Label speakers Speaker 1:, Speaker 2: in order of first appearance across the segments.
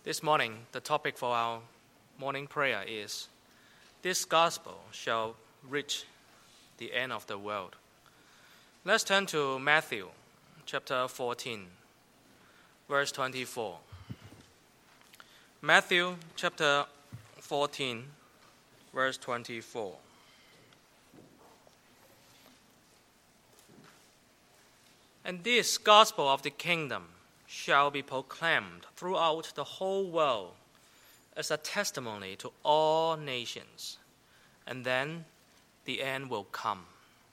Speaker 1: This morning, the topic for our morning prayer is, "This gospel shall reach the end of the world." Let's turn to Matthew chapter 14, verse 24. Matthew chapter 14, verse 24. "And this gospel of the kingdom shall be proclaimed throughout the whole world as a testimony to all nations, and then the end will come."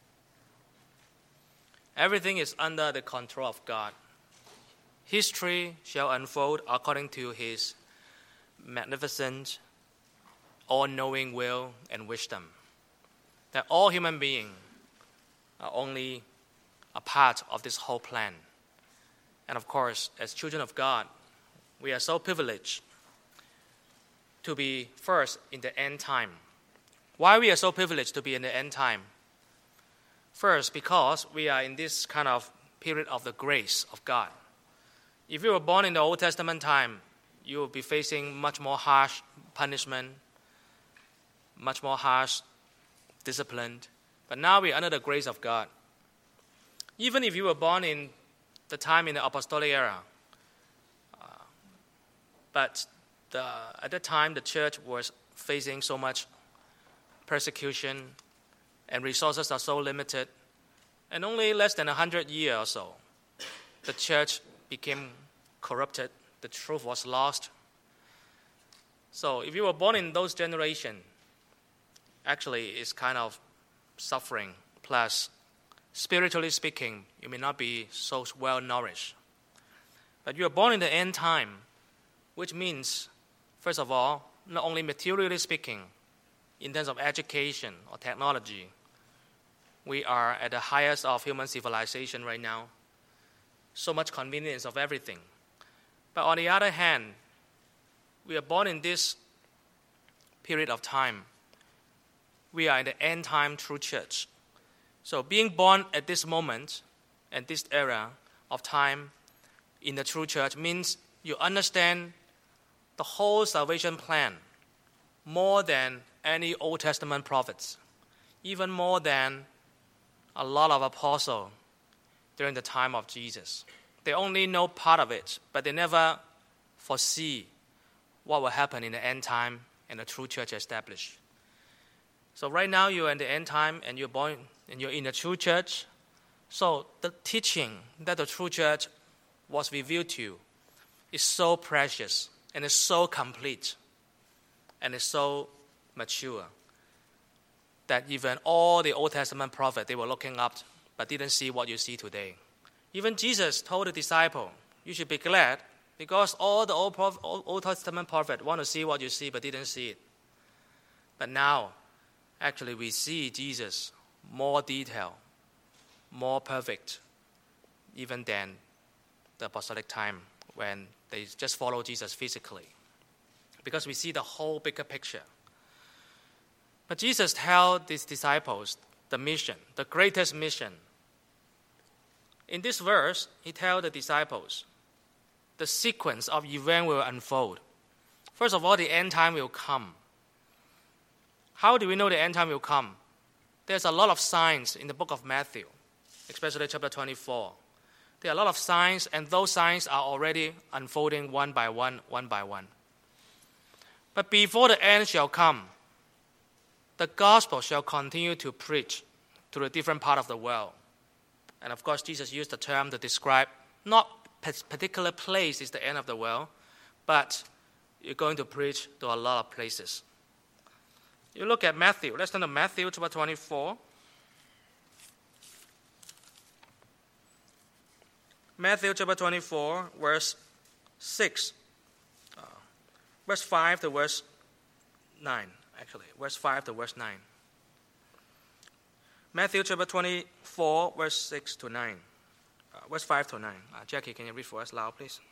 Speaker 1: Everything is under the control of God. History shall unfold according to His magnificent, all-knowing will and wisdom. That all human beings are only a part of this whole plan. And of course, as children of God, we are so privileged to be first in the end time. Why we are so privileged to be in the end time? First, because we are in this kind of period of the grace of God. If you were born in the Old Testament time, you will be facing much more harsh punishment, much more harsh discipline. But now we are under the grace of God. Even if you were born in the time in the apostolic era, but at that time the church was facing so much persecution and resources are so limited, and only less than 100 years or so, the church became corrupted, the truth was lost. So if you were born in those generations, actually it's kind of suffering, plus spiritually speaking, you may not be so well nourished. But you are born in the end time, which means, first of all, not only materially speaking, in terms of education or technology, we are at the highest of human civilization right now. So much convenience of everything. But on the other hand, we are born in this period of time. We are in the end time true church. So being born at this moment and this era of time in the true church means you understand the whole salvation plan more than any Old Testament prophets, even more than a lot of apostles during the time of Jesus. They only know part of it, but they never foresee what will happen in the end time and the true church established. So right now you're in the end time and you're born and you're in the true church. So the teaching that the true church was revealed to you is so precious and is so complete and is so mature that even all the Old Testament prophets, they were looking up but didn't see what you see today. Even Jesus told the disciple, you should be glad because all the Old Testament prophets want to see what you see but didn't see it. But now, actually, we see Jesus more detailed, more perfect, even than the apostolic time when they just follow Jesus physically. Because we see the whole bigger picture. But Jesus tells these disciples the mission, the greatest mission. In this verse, he tells the disciples the sequence of events will unfold. First of all, the end time will come. How do we know the end time will come? There's a lot of signs in the book of Matthew, especially chapter 24. There are a lot of signs, and those signs are already unfolding one by one, one by one. But before the end shall come, the gospel shall continue to preach to the different part of the world. And of course, Jesus used the term to describe not particular place is the end of the world, but you're going to preach to a lot of places. You look at Matthew. Let's turn to Matthew chapter 24. Matthew chapter 24, verse 6. Verse 5 to verse 9, actually. Verse 5 to verse 9. Matthew chapter 24, verse 6 to 9. Verse 5 to 9. Jackie, can you read for us loud, please?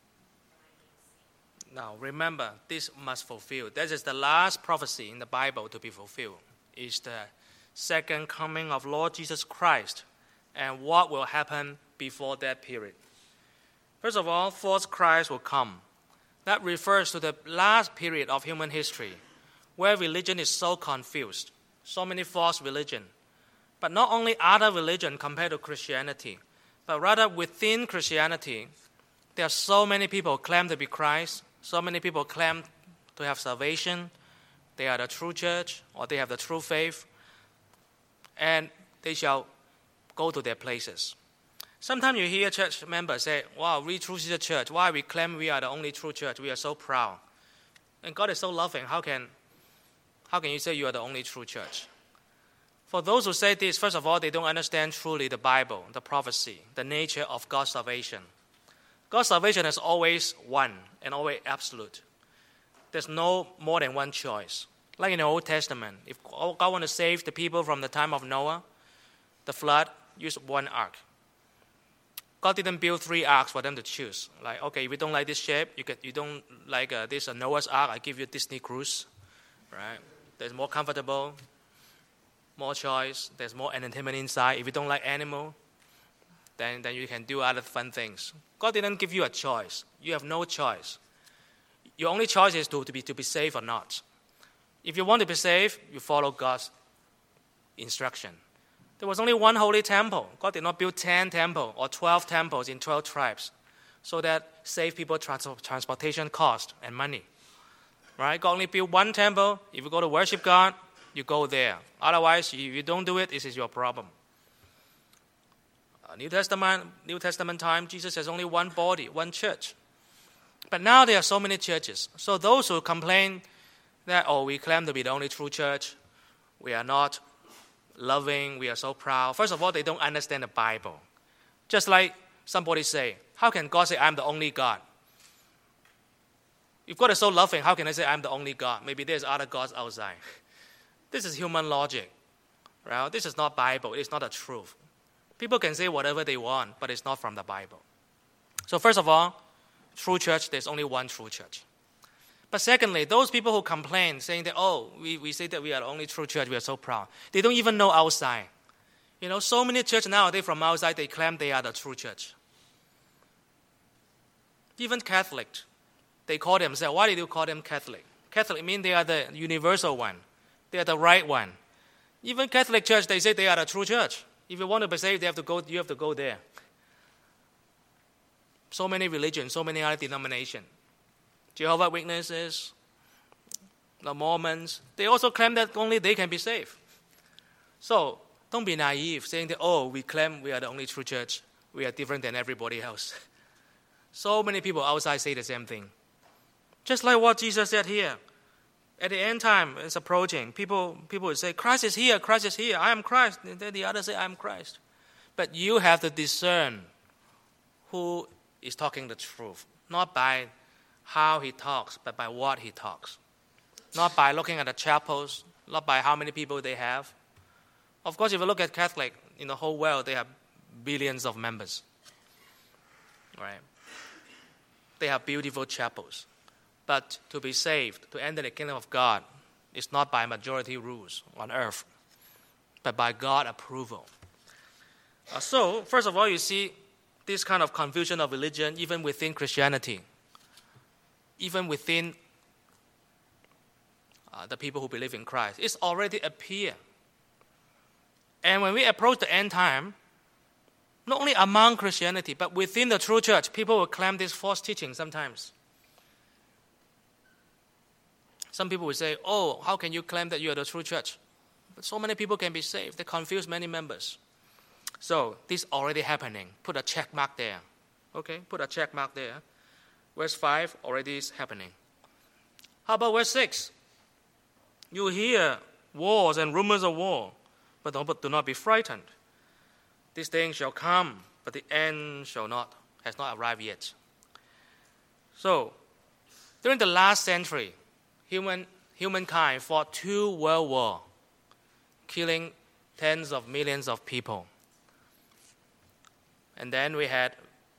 Speaker 1: Now, remember, this must fulfill. This is the last prophecy in the Bible to be fulfilled. It's the second coming of Lord Jesus Christ and what will happen before that period. First of all, false Christ will come. That refers to the last period of human history where religion is so confused, so many false religion. But not only other religion compared to Christianity, but rather within Christianity, there are so many people claim to be Christ, so many people claim to have salvation, they are the true church, or they have the true faith, and they shall go to their places. Sometimes you hear church members say, wow, we true church, why we claim we are the only true church, we are so proud. And God is so loving, how can you say you are the only true church? For those who say this, first of all, they don't understand truly the Bible, the prophecy, the nature of God's salvation. God's salvation is always one and always absolute. There's no more than one choice. Like in the Old Testament, if God wants to save the people from the time of Noah, the flood, use one ark. God didn't build 3 arks for them to choose. Like, okay, if you don't like this shape, you don't like this Noah's ark, I give you Disney cruise, right? There's more comfortable, more choice, there's more entertainment inside. If you don't like animal, then you can do other fun things. God didn't give you a choice. You have no choice. Your only choice is to be saved or not. If you want to be saved, you follow God's instruction. There was only one holy temple. God did not build 10 temples or 12 temples in 12 tribes so that save people transportation cost and money. Right? God only built one temple. If you go to worship God, you go there. Otherwise, if you don't do it, this is your problem. New Testament time, Jesus has only one body, one church. But now there are so many churches. So those who complain that, we claim to be the only true church, we are not loving, we are so proud. First of all, they don't understand the Bible. Just like somebody say, how can God say I'm the only God? If God is so loving, how can I say I'm the only God? Maybe there's other gods outside. This is human logic. Right? This is not Bible. It's not the truth. People can say whatever they want, but it's not from the Bible. So first of all, true church, there's only one true church. But secondly, those people who complain, saying that, we say that we are the only true church, we are so proud. They don't even know outside. So many churches nowadays from outside, they claim they are the true church. Even Catholic, they call themselves, why do you call them Catholic? Catholic means they are the universal one. They are the right one. Even Catholic church, they say they are the true church. If you want to be saved, you have to go there. So many religions, so many other denominations. Jehovah's Witnesses, the Mormons, they also claim that only they can be saved. So don't be naive saying that, we claim we are the only true church. We are different than everybody else. So many people outside say the same thing. Just like what Jesus said here. At the end time, it's approaching. People will say, Christ is here, I am Christ. And then the others say, I am Christ. But you have to discern who is talking the truth. Not by how he talks, but by what he talks. Not by looking at the chapels, not by how many people they have. Of course, if you look at Catholic, in the whole world, they have billions of members. Right? They have beautiful chapels. But to be saved, to enter the kingdom of God, is not by majority rules on earth, but by God's approval. So, first of all, you see this kind of confusion of religion even within Christianity, even within the people who believe in Christ. It's already appear. And when we approach the end time, not only among Christianity, but within the true church, people will claim this false teaching sometimes. Some people will say, how can you claim that you are the true church? But so many people can be saved. They confuse many members. So this is already happening. Put a check mark there. Okay, put a check mark there. Verse 5 already is happening. How about verse 6? You hear wars and rumors of war, but do not be frightened. These things shall come, but the end has not arrived yet. So, during the last century, humankind fought 2 world wars, killing tens of millions of people. And then we had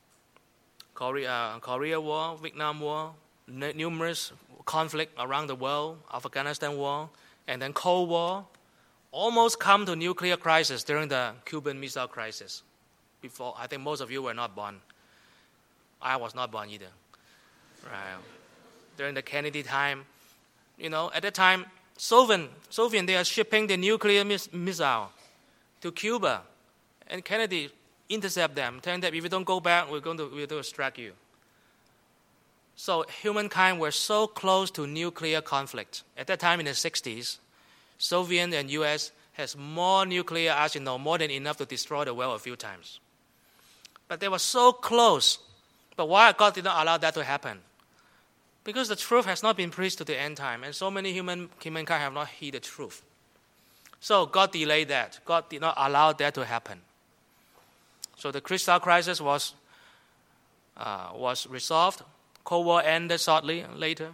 Speaker 1: Korea War, Vietnam War, numerous conflict around the world, Afghanistan War, and then Cold War, almost come to nuclear crisis during the Cuban Missile Crisis. Before, I think most of you were not born. I was not born either. Right. during the Kennedy time. At that time, Soviet, they are shipping the nuclear missile to Cuba. And Kennedy intercept them, telling them, if you don't go back, we're going to strike you. So humankind were so close to nuclear conflict. At that time in the 60s, Soviet and US has more nuclear arsenal, more than enough to destroy the world a few times. But they were so close. But why God did not allow that to happen? Because the truth has not been preached to the end time, and so many humankind have not heard the truth. So God delayed that. God did not allow that to happen. So the crystal crisis was resolved. Cold War ended shortly later.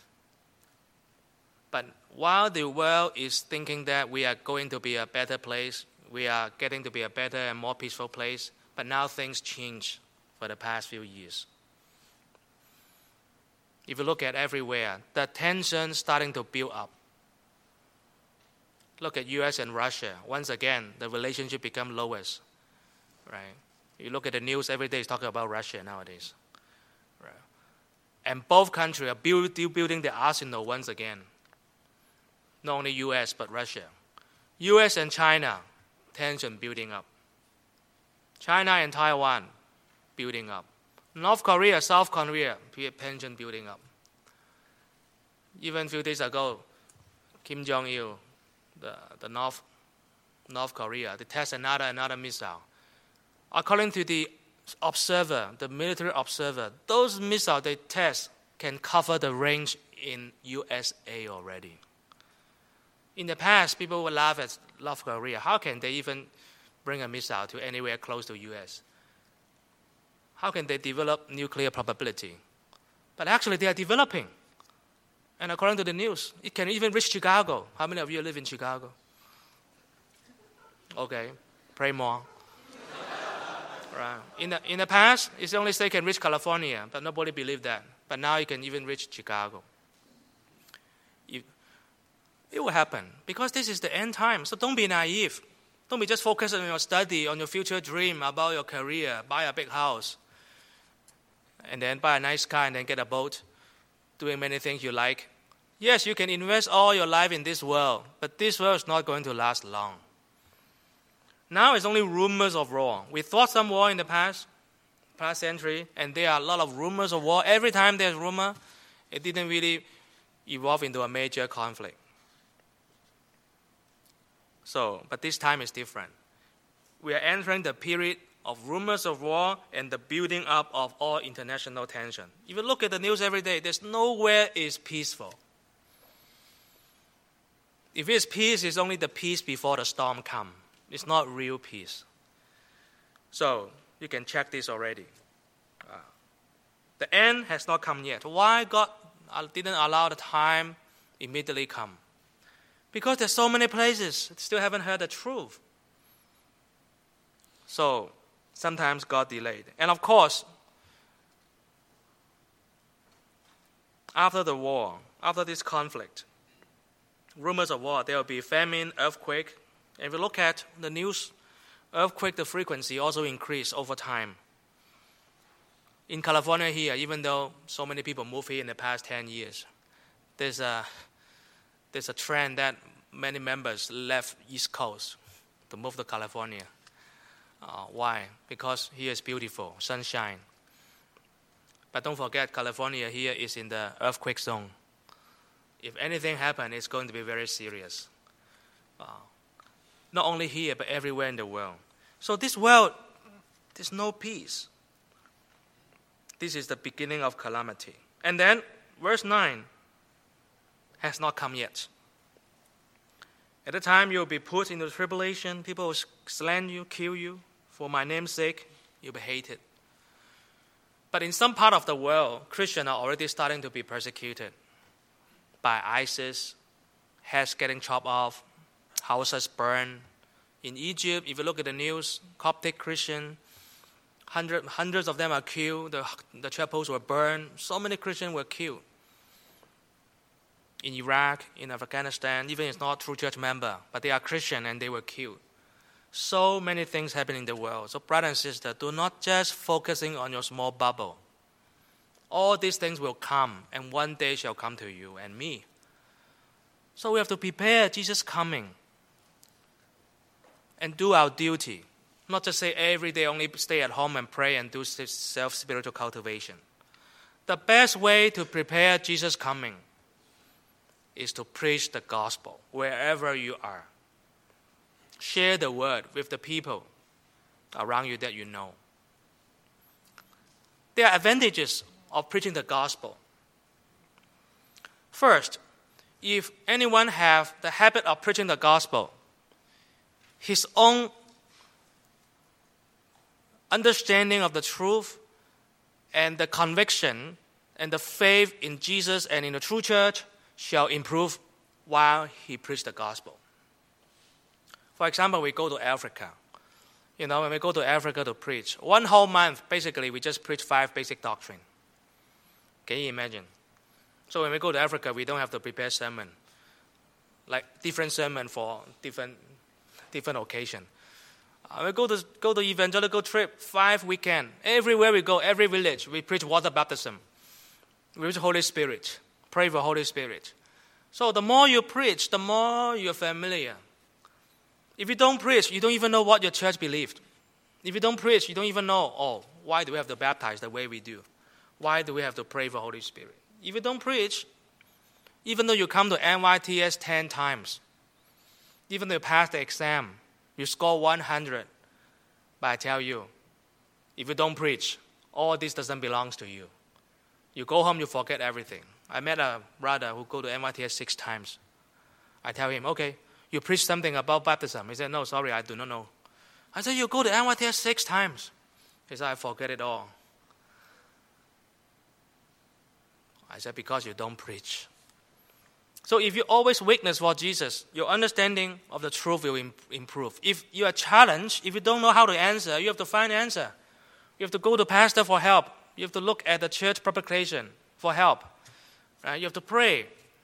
Speaker 1: But while the world is thinking that we are going to be a better place, we are getting to be a better and more peaceful place, but now things change for the past few years. If you look at everywhere, the tension starting to build up. Look at US and Russia. Once again, the relationship become lowest. Right? You look at the news every day, it's talking about Russia nowadays. Right? And both countries are building the arsenal once again. Not only US, but Russia. US and China, tension building up. China and Taiwan, building up. North Korea, South Korea, tension building up. Even a few days ago, Kim Jong-il, the North Korea, they test another missile. According to the observer, the military observer, those missiles they test can cover the range in USA already. In the past, people would laugh at North Korea. How can they even bring a missile to anywhere close to US? How can they develop nuclear probability? But actually, they are developing. And according to the news, it can even reach Chicago. How many of you live in Chicago? Okay, pray more. Right. In the past, it's only say can reach California, but nobody believed that. But now it can even reach Chicago. It will happen because this is the end time. So don't be naive. Don't be just focused on your study, on your future dream about your career, buy a big house, and then buy a nice car and then get a boat, doing many things you like. Yes, you can invest all your life in this world, but this world is not going to last long. Now it's only rumors of war. We thought some war in the past century, and there are a lot of rumors of war. Every time there's rumor, it didn't really evolve into a major conflict. But this time is different. We are entering the period of rumors of war and the building up of all international tension. If you look at the news every day, there's nowhere is peaceful. If it's peace, it's only the peace before the storm comes. It's not real peace. So you can check this already. The end has not come yet. Why God didn't allow the time immediately come? Because there's so many places that still haven't heard the truth. So sometimes God delayed. And of course, after the war, after this conflict, rumors of war, there will be famine, earthquake. And if you look at the news, earthquake, the frequency also increased over time. In California here, even though so many people moved here in the past 10 years, there's a trend that many members left East Coast to move to California. Why? Because here is beautiful, sunshine. But don't forget, California here is in the earthquake zone. If anything happens, it's going to be very serious. Not only here, but everywhere in the world. So this world, there's no peace. This is the beginning of calamity. And then, verse 9 has not come yet. At the time you will be put into tribulation, people will slander you, kill you. For my name's sake, you'll be hated. But in some part of the world, Christians are already starting to be persecuted by ISIS, heads getting chopped off, houses burned. In Egypt, if you look at the news, Coptic Christian, hundreds of them are killed. The chapels were burned. So many Christians were killed. In Iraq, in Afghanistan, even it's not true church member, but they are Christian and they were killed. So many things happen in the world. So brothers and sisters, do not just focusing on your small bubble. All these things will come, and one day shall come to you and me. So we have to prepare Jesus' coming and do our duty. Not just say every day only stay at home and pray and do self-spiritual cultivation. The best way to prepare Jesus' coming is to preach the gospel wherever you are. Share the word with the people around you that you know. There are advantages of preaching the gospel. First, if anyone have the habit of preaching the gospel, his own understanding of the truth and the conviction and the faith in Jesus and in the true church shall improve while he preached the gospel. For example, we go to Africa. When we go to Africa to preach, 1 whole month, basically, we just preach 5 basic doctrine. Can you imagine? So when we go to Africa, we don't have to prepare sermon, like different sermon for different occasion. We go to evangelical trip, 5 weekend. Everywhere we go, every village, we preach water baptism. We preach Holy Spirit. Pray for Holy Spirit. So the more you preach, the more you're familiar. If you don't preach, you don't even know what your church believed. If you don't preach, you don't even know, why do we have to baptize the way we do? Why do we have to pray for Holy Spirit? If you don't preach, even though you come to NYTS 10 times, even though you pass the exam, you score 100, but I tell you, if you don't preach, all this doesn't belong to you. You go home, you forget everything. I met a brother who go to NYTS 6 times. I tell him, okay, you preach something about baptism. He said, no, sorry, I do not know. I said, you go to NYTS 6 times. He said, I forget it all. I said, because you don't preach. So if you always witness for Jesus, your understanding of the truth will improve. If you are challenged, if you don't know how to answer, you have to find an answer. You have to go to pastor for help. You have to look at the church publication for help. You have to pray.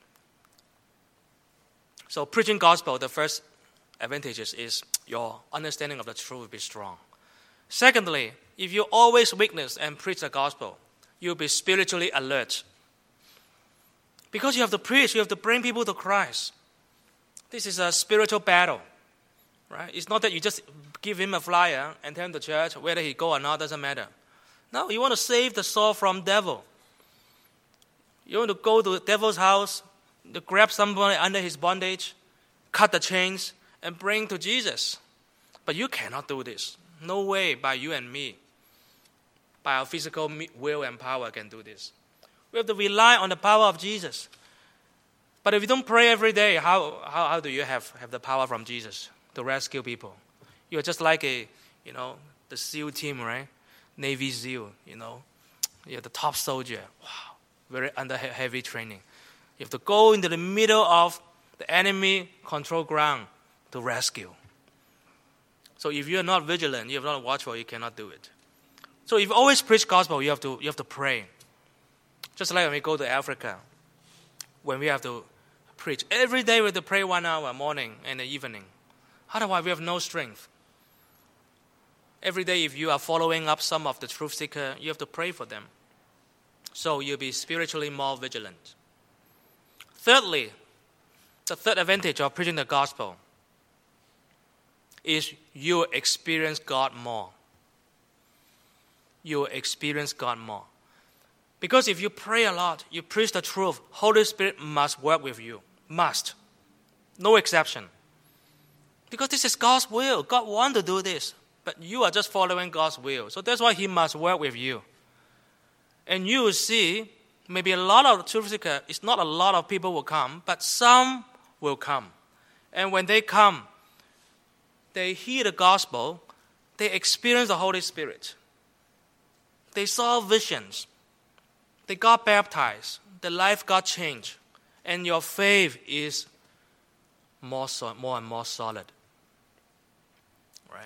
Speaker 1: So preaching gospel, the first advantage is your understanding of the truth will be strong. Secondly, if you always witness and preach the gospel, you'll be spiritually alert. Because you have to preach, you have to bring people to Christ. This is a spiritual battle, right? It's not that you just give him a flyer and tell him to church, whether he go or not, doesn't matter. No, you want to save the soul from devil. You want to go to the devil's house, to grab somebody under his bondage, cut the chains, and bring to Jesus. But you cannot do this. No way by you and me, by our physical will and power can do this. We have to rely on the power of Jesus. But if you don't pray every day, how do you have the power from Jesus to rescue people? You're just like the SEAL team, right? Navy SEAL, You're the top soldier. Wow, very under heavy training. You have to go into the middle of the enemy control ground to rescue. So if you're not vigilant, you're not watchful, you cannot do it. So if you always preach gospel, you have to pray. Just like when we go to Africa, when we have to preach. Every day we have to pray 1 hour, morning and evening. Otherwise, we have no strength. Every day, if you are following up some of the truth seeker, you have to pray for them. So you'll be spiritually more vigilant. Thirdly, the third advantage of preaching the gospel is you will experience God more. You will experience God more. Because if you pray a lot, you preach the truth, Holy Spirit must work with you. Must. No exception. Because this is God's will. God wants to do this. But you are just following God's will. So that's why He must work with you. And you will see, maybe a lot of truth seekers, it's not a lot of people will come, but some will come. And when they come, they hear the gospel, they experience the Holy Spirit. They saw visions. They got baptized. Their life got changed. And your faith is more and more solid. Right?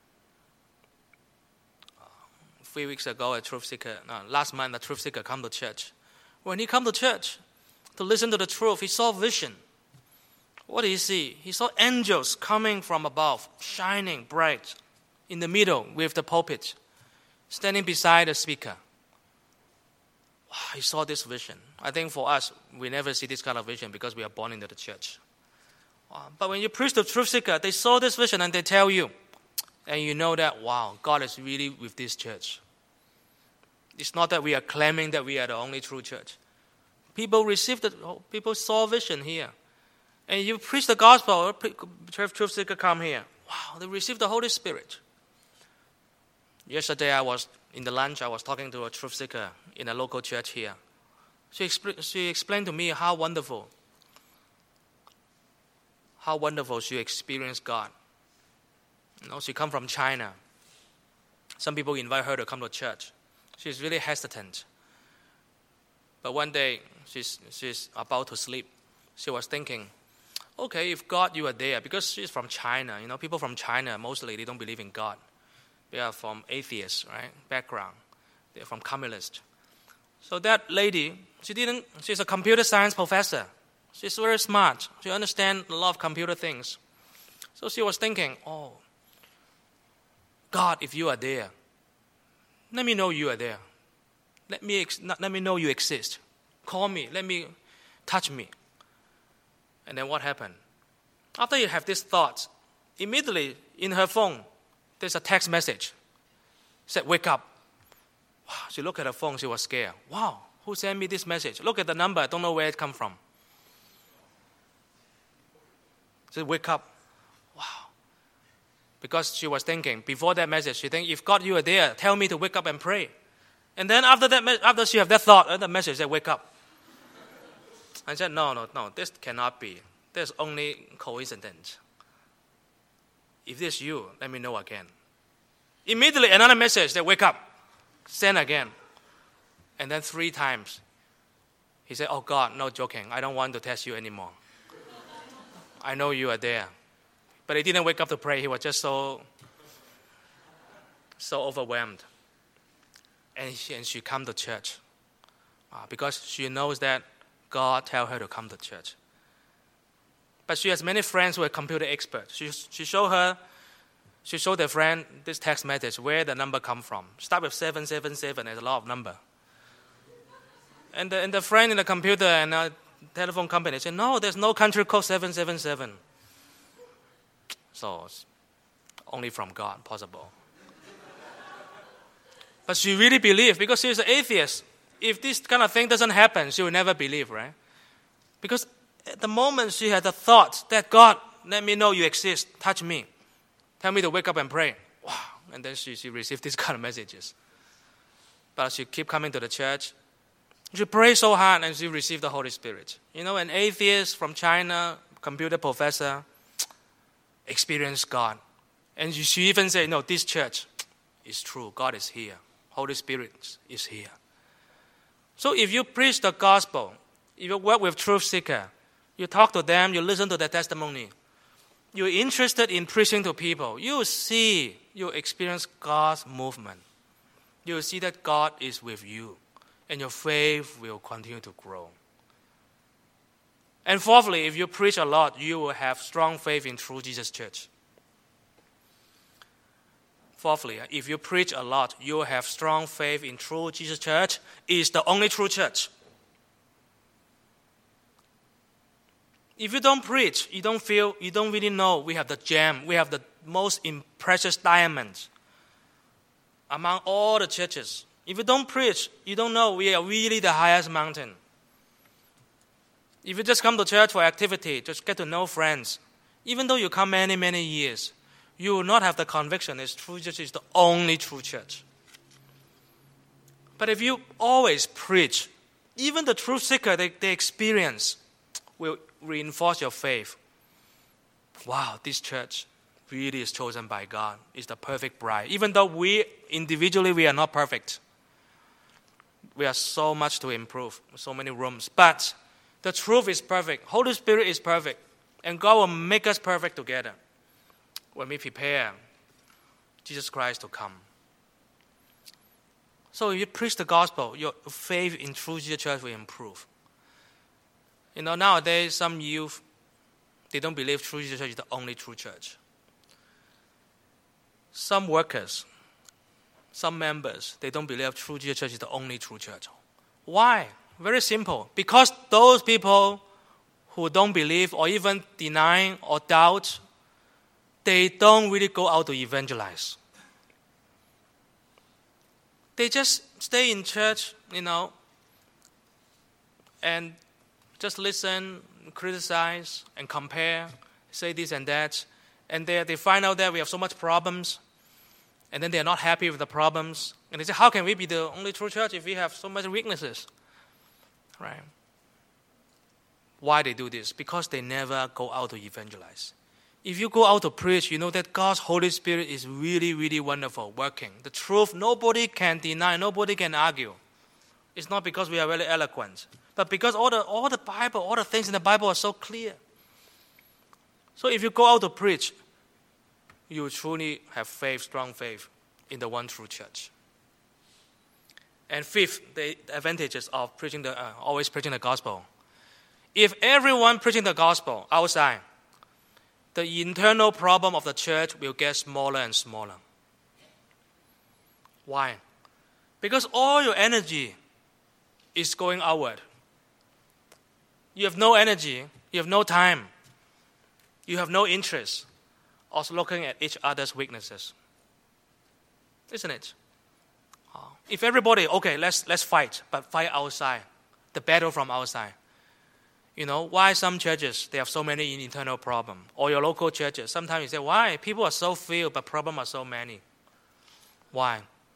Speaker 1: A few weeks ago, last month, a truth seeker come to church. When he come to church to listen to the truth, he saw vision. What did he see? He saw angels coming from above, shining bright in the middle with the pulpit, standing beside the speaker. I saw this vision. I think for us, we never see this kind of vision because we are born into the church. But when you preach to truth seeker, they saw this vision and they tell you, and you know that, wow, God is really with this church. It's not that we are claiming that we are the only true church. People saw vision here. And you preach the gospel, truth seeker come here. Wow, they receive the Holy Spirit. Yesterday I was in the lunch, I was talking to a truth seeker in a local church here. She explained to me how wonderful she experienced God. She come from China. Some people invite her to come to church. She's really hesitant. But one day, she's about to sleep. She was thinking, okay, if God, you are there, because she's from China. People from China, mostly, they don't believe in God. They are from atheist, right, background. They're from communist. So that lady, she's a computer science professor. She's very smart. She understands a lot of computer things. So she was thinking, oh, God, if you are there, let me know you are there. Let me know you exist. Call me. Touch me. And then what happened? After you have this thought, immediately in her phone, there's a text message. Said, wake up. Wow, she looked at her phone. She was scared. Wow, who sent me this message? Look at the number. I don't know where it come from. She said, wake up. Wow. Because she was thinking, before that message, she think, if God, you are there, tell me to wake up and pray. And then after she have that thought, the message said, wake up. I said, no, this cannot be. There's only coincidence. If this is you, let me know again. Immediately, another message said, wake up. Send again. And then 3 times. He said, oh God, no joking. I don't want to test you anymore. I know you are there. But he didn't wake up to pray. He was just so overwhelmed. And she come to church because she knows that God tell her to come to church. But she has many friends who are computer experts. She showed their friend this text message, where the number come from. Start with 777, there's a lot of number. And the friend in the computer and telephone company said, no, there's no country code 777. So it's only from God possible. But she really believed because she's an atheist. If this kind of thing doesn't happen, she will never believe, right? Because at the moment she had the thought that God, let me know you exist, touch me, tell me to wake up and pray. Wow! And then she received these kind of messages. But she keep coming to the church. She prayed so hard and she received the Holy Spirit. An atheist from China, computer professor, experienced God. And she even said, no, this church is true. God is here. Holy Spirit is here. So if you preach the gospel, if you work with truth seeker, you talk to them, you listen to their testimony, you're interested in preaching to people, you experience God's movement. You will see that God is with you, and your faith will continue to grow. And fourthly, if you preach a lot, you will have strong faith in True Jesus Church. Fourthly, if you preach a lot, you will have strong faith in True Jesus Church. It's the only true church. If you don't preach, you don't really know we have the gem, we have the most precious diamonds among all the churches. If you don't preach, you don't know we are really the highest mountain. If you just come to church for activity, just get to know friends, even though you come many, many years, you will not have the conviction that True Church is the only true church. But if you always preach, even the truth seeker they experience will reinforce your faith. Wow, this church really is chosen by God. It's the perfect bride. Even though we are not perfect. We have so much to improve, so many rooms. But the truth is perfect. Holy Spirit is perfect. And God will make us perfect together when we prepare Jesus Christ to come. So if you preach the gospel, your faith in True Jesus Church will improve. Nowadays, some youth, they don't believe True Jesus Church is the only true church. Some workers, some members, they don't believe True Jesus Church is the only true church. Why? Very simple. Because those people who don't believe or even deny or doubt, they don't really go out to evangelize. They just stay in church, and just listen, criticize, and compare, say this and that. And they find out that we have so much problems, and then they're not happy with the problems. And they say, how can we be the only true church if we have so much weaknesses? Right? Why they do this? Because they never go out to evangelize. If you go out to preach, you know that God's Holy Spirit is really, really wonderful, working. The truth, nobody can deny, nobody can argue. It's not because we are very eloquent, but because all the Bible, all the things in the Bible are so clear. So if you go out to preach, you truly have faith, strong faith in the one true church. And fifth, the advantages of always preaching the gospel. If everyone preaching the gospel outside, the internal problem of the church will get smaller and smaller. Why? Because all your energy is going outward. You have no energy, you have no time, you have no interest of looking at each other's weaknesses. Isn't it? If everybody, okay, let's fight, but fight outside, the battle from outside. Why some churches, they have so many internal problems? Or your local churches, sometimes you say, why? People are so few, but problems are so many. Why?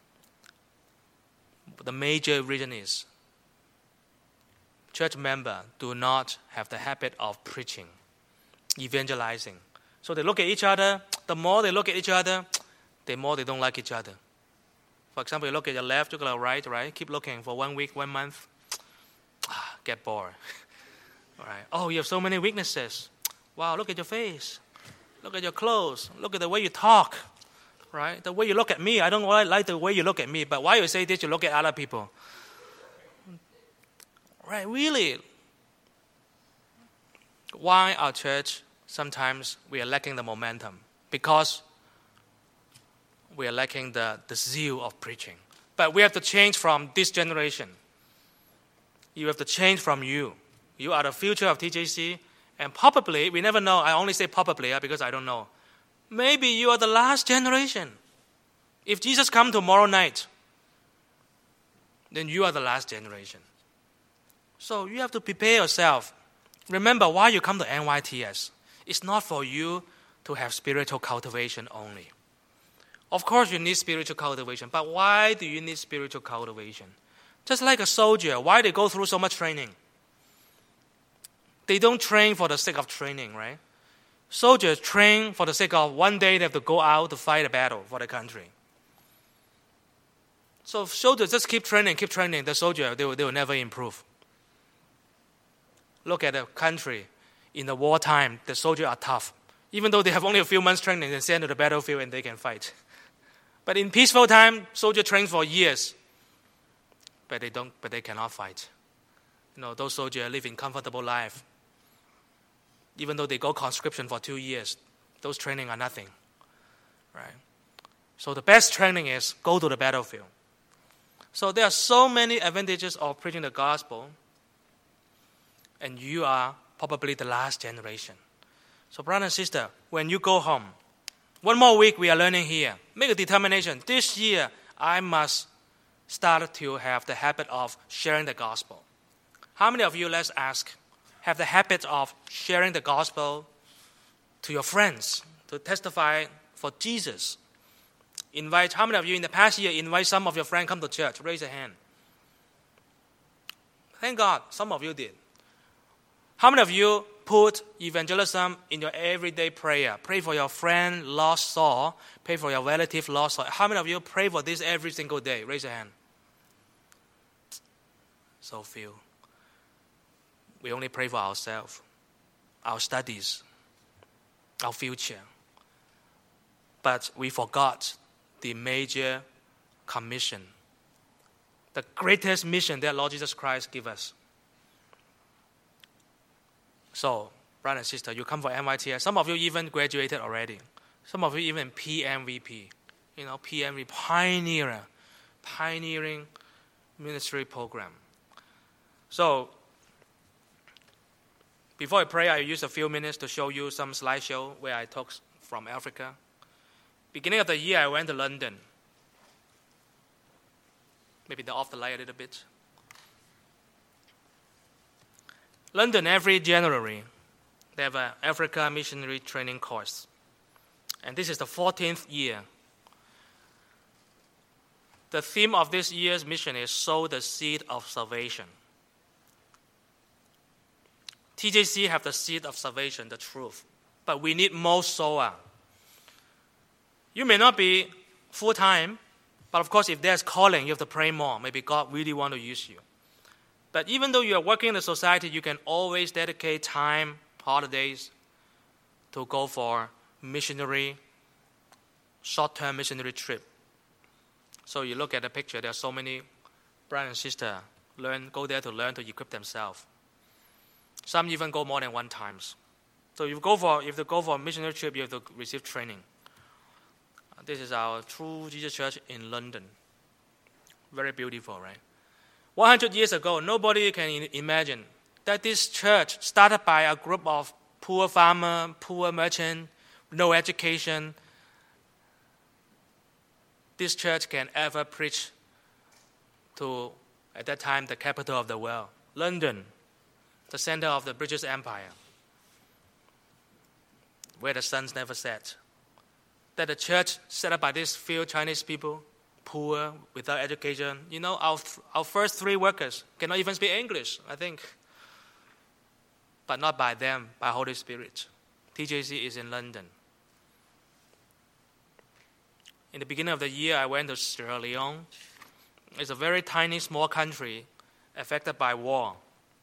Speaker 1: The major reason is church members do not have the habit of preaching, evangelizing. So they look at each other. The more they look at each other, the more they don't like each other. For example, you look at your left, you look at your right? Keep looking for 1 week, 1 month. Get bored. All right. Oh, you have so many weaknesses. Wow, look at your face. Look at your clothes. Look at the way you talk. Right? The way you look at me. I don't like the way you look at me, but why you say this, you look at other people. Right, really. Why our church, sometimes we are lacking the momentum? Because we are lacking the zeal of preaching. But we have to change from this generation. You have to change from you. You are the future of TJC, and probably, we never know, I only say probably because I don't know. Maybe you are the last generation. If Jesus comes tomorrow night, then you are the last generation. So you have to prepare yourself. Remember why you come to NYTS. It's not for you to have spiritual cultivation only. Of course you need spiritual cultivation, but why do you need spiritual cultivation? Just like a soldier, why they go through so much training? They don't train for the sake of training, right? Soldiers train for the sake of one day they have to go out to fight a battle for the country. So if soldiers just keep training, the soldier, they will never improve. Look at the country. In the wartime, the soldiers are tough. Even though they have only a few months training, they send to the battlefield and they can fight. But in peaceful time, soldiers train for years. But they cannot fight. Those soldiers live in comfortable life. Even though they go conscription for 2 years, those training are nothing. Right? So the best training is go to the battlefield. So there are so many advantages of preaching the gospel, and you are probably the last generation. So brother and sister, when you go home, 1 more week we are learning here. Make a determination. This year, I must start to have the habit of sharing the gospel. How many of you, let's ask, have the habit of sharing the gospel to your friends, to testify for Jesus? How many of you in the past year invite some of your friends come to church? Raise your hand. Thank God, some of you did. How many of you put evangelism in your everyday prayer? Pray for your friend lost soul. Pray for your relative lost soul. How many of you pray for this every single day? Raise your hand. So few. We only pray for ourselves, our studies, our future. But we forgot the major commission, the greatest mission that Lord Jesus Christ gave us. So, brother and sister, you come for NYTS. Some of you even graduated already. Some of you even PMVP. PMVP, pioneering ministry program. So, before I pray, I use a few minutes to show you some slideshow where I talk from Africa. Beginning of the year, I went to London. Maybe they off the light a little bit. London, every January, they have an Africa missionary training course. And this is the 14th year. The theme of this year's mission is Sow the Seed of Salvation. TJC have the seed of salvation, the truth. But we need more sower. You may not be full-time, but of course if there's calling, you have to pray more. Maybe God really want to use you. But even though you are working in the society, you can always dedicate time, holidays, to go for missionary, short-term missionary trip. So you look at the picture, there are so many brothers and sisters go there to learn to equip themselves. Some even go more than one time. So if you go for a missionary trip, you have to receive training. This is our True Jesus Church in London. Very beautiful, right? 100 years ago, nobody can imagine that this church, started by a group of poor farmer, poor merchant, no education, this church can ever preach to, at that time, the capital of the world, London, the center of the British Empire, where the sun never set. That the church set up by these few Chinese people, poor, without education. You know, our first 3 workers cannot even speak English, I think. But not by them, by Holy Spirit. TJC is in London. In the beginning of the year, I went to Sierra Leone. It's a very tiny, small country affected by war.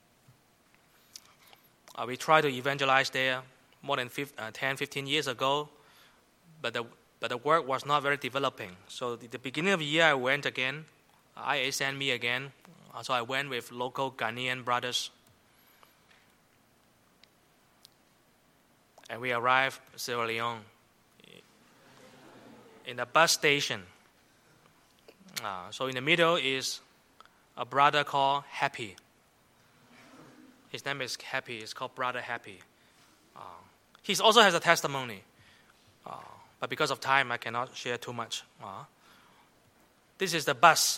Speaker 1: We tried to evangelize there more than 10, 15 years ago, but the work was not very developing. So at the beginning of the year, I went again. IA sent me again. So I went with local Ghanaian brothers. And we arrived in Sierra Leone in a bus station. So in the middle is a brother called Happy. His name is Happy. It's called Brother Happy. He also has a testimony. But because of time, I cannot share too much. This is the bus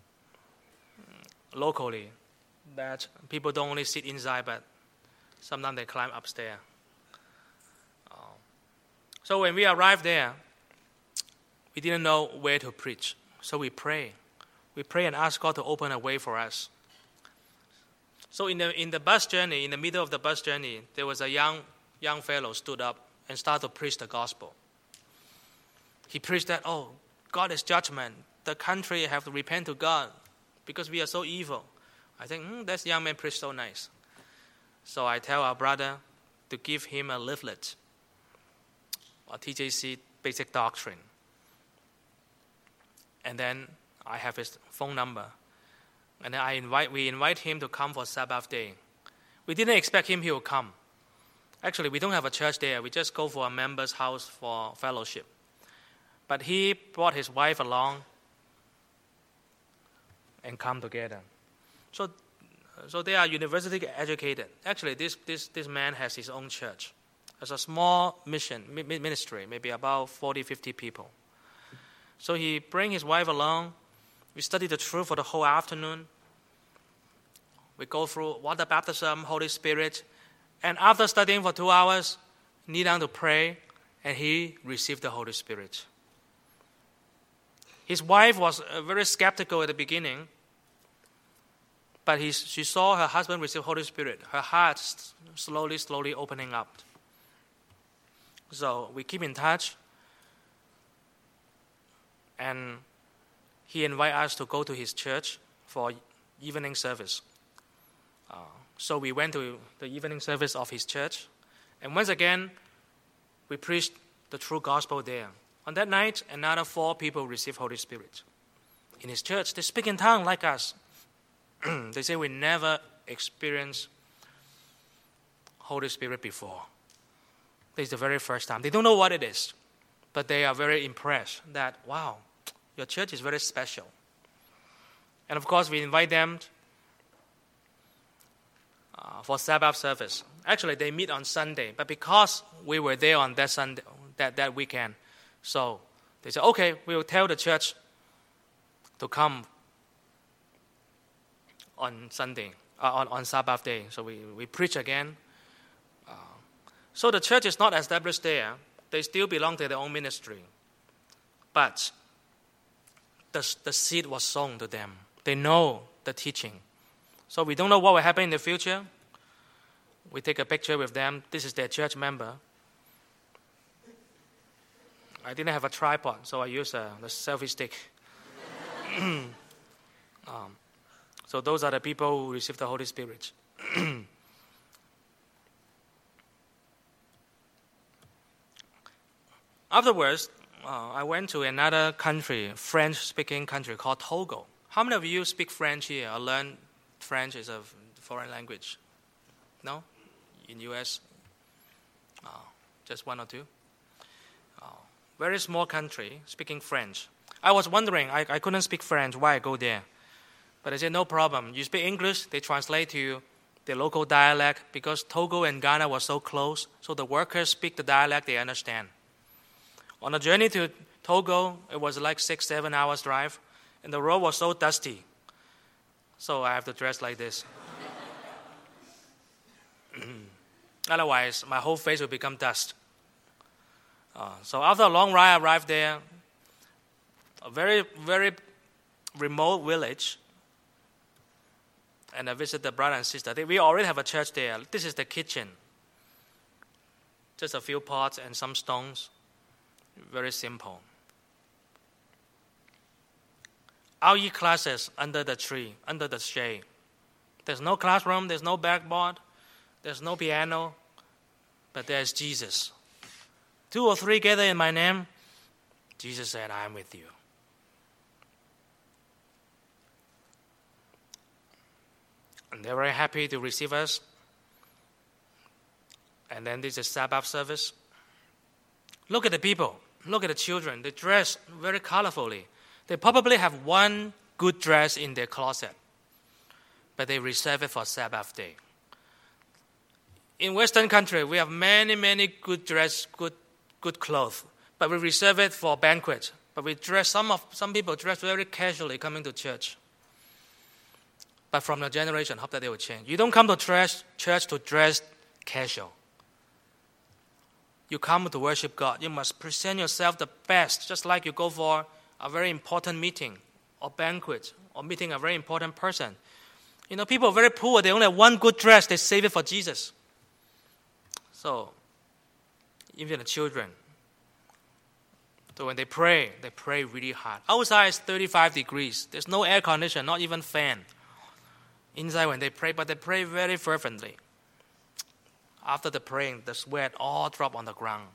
Speaker 1: locally that people don't only sit inside, but sometimes they climb upstairs. So when we arrived there, we didn't know where to preach. So we pray. We pray and ask God to open a way for us. So in the bus journey, in the middle of the bus journey, there was a young fellow stood up and started to preach the gospel. He preached that, God is judgment. The country have to repent to God because we are so evil. I think, that young man preached so nice. So I tell our brother to give him a leaflet, a TJC basic doctrine. And then I have his phone number. And then we invite him to come for Sabbath day. We didn't expect he would come. Actually, we don't have a church there. We just go for a member's house for fellowship. But he brought his wife along and come together. So they are university educated. Actually, this man has his own church. It's a small ministry, maybe about 40, 50 people. So he bring his wife along. We study the truth for the whole afternoon. We go through water baptism, Holy Spirit. And after studying for 2 hours, kneel down to pray, and he received the Holy Spirit. His wife was very skeptical at the beginning, but she saw her husband receive Holy Spirit. Her heart slowly opening up. So we keep in touch, and he invited us to go to his church for evening service. So we went to the evening service of his church, and once again, we preached the true gospel there. On that night, another 4 people received Holy Spirit. In his church, they speak in tongues like us. They say we never experienced Holy Spirit before. This is the very first time. They don't know what it is, but they are very impressed that, wow, your church is very special. And of course, we invite them for Sabbath service. Actually, they meet on Sunday, but because we were there on that Sunday, that weekend, so they said, okay, we will tell the church to come on Sunday, on Sabbath day. So we preach again. So the church is not established there. They still belong to their own ministry. But the seed was sown to them. They know the teaching. So we don't know what will happen in the future. We take a picture with them. This is their church member. I didn't have a tripod, so I used the selfie stick. So those are the people who received the Holy Spirit. Afterwards, I went to another country, French-speaking country called Togo. How many of you speak French here or learn French as a foreign language? No? In U.S.? Just one or two? Very small country, speaking French. I was wondering, I couldn't speak French, why I go there? But I said, no problem. You speak English, they translate to you the local dialect, because Togo and Ghana were so close, so the workers speak the dialect they understand. On the journey to Togo, it was like 6-7 hours drive, and the road was so dusty. So I have to dress like this. Otherwise, my whole face will become dust. So after a long ride, I arrived there, a very, very remote village, and I visited the brother and sister. We already have a church there. This is the kitchen. Just a few pots and some stones. Very simple. I'll eat classes under the tree, under the shade. There's no classroom, there's no backboard, there's no piano, but there's Jesus. 2 or 3 gather in my name, Jesus said, I am with you. And they're very happy to receive us. And then this is Sabbath service. Look at the people. Look at the children. They dress very colorfully. They probably have one good dress in their closet, but they reserve it for Sabbath day. In Western country, we have many, many good dress, good clothes, but we reserve it for banquet. But we dress some people dress very casually coming to church. But from the generation, hope that they will change. You don't come to church to dress casual. You come to worship God. You must present yourself the best, just like you go for a very important meeting or banquet or meeting a very important person. You know, people are very poor. They only have one good dress. They save it for Jesus. So, even the children. So when they pray really hard. Outside is 35 degrees. There's no air condition, not even fan. Inside when they pray, but they pray very fervently. After the praying, the sweat all drop on the ground.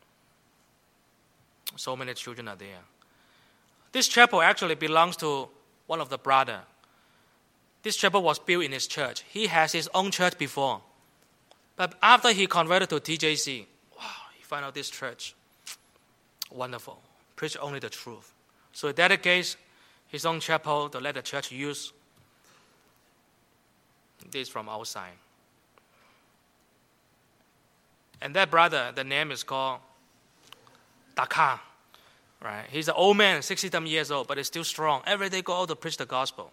Speaker 1: So many children are there. This chapel actually belongs to one of the brothers. This chapel was built in his church. He has his own church before. But after he converted to TJC, wow, he found out this church. Wonderful. Preach only the truth. So he dedicates his own chapel to let the church use. This is from outside. And that brother, the name is called Dakar. Right? He's an old man, 60-some years old, but he's still strong. Every day go out to preach the gospel.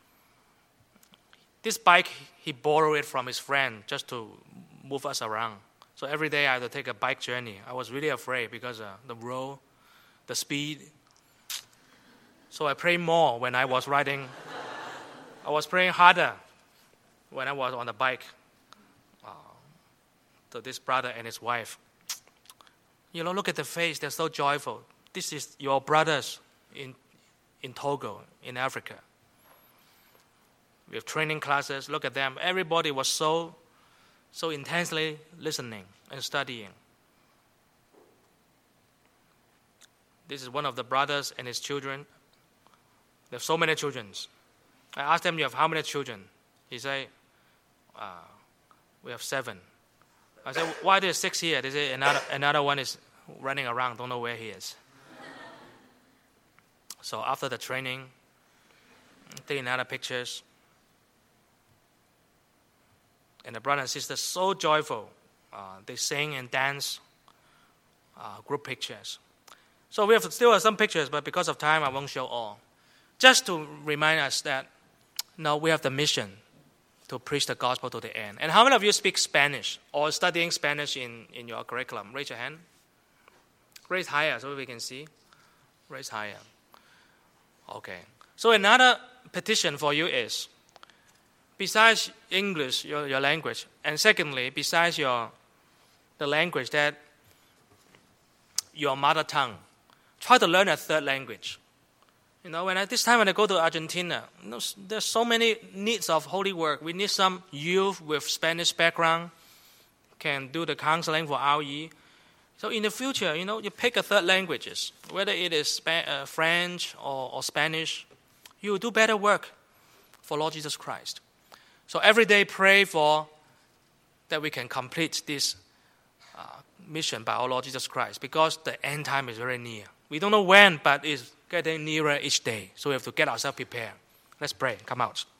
Speaker 1: This bike, he borrowed it from his friend just to move us around. So every day I had to take a bike journey. I was really afraid because the road, the speed. So I prayed more when I was riding. I was praying harder when I was on the bike. To this brother and his wife. You know, look at the face. They're so joyful. This is your brothers in Togo, in Africa. We have training classes. Look at them. Everybody was so intensely listening and studying. This is one of the brothers and his children. They have so many children. I asked them, you have how many children? He said, we have 7. I said, why there's 6 here? They say another one is running around, don't know where he is. So after the training, taking other pictures. and the brothers and sisters so joyful. They sing and dance, group pictures. So we still have some pictures, but because of time, I won't show all. Just to remind us that now we have the mission to preach the gospel to the end. And how many of you speak Spanish or studying Spanish in your curriculum? Raise your hand. Raise higher so we can see. Raise higher. Okay. So another petition for you is, besides English, your language, and secondly, besides the language that your mother tongue, try to learn a third language. This time when I go to Argentina, there's so many needs of holy work. We need some youth with Spanish background can do the counseling for RE. So in the future, you pick a third languages, whether it is French or Spanish, you will do better work for Lord Jesus Christ. So every day pray for that we can complete this mission by our Lord Jesus Christ, because the end time is very near. We don't know when, but it's getting nearer each day. So we have to get ourselves prepared. Let's pray. Come out.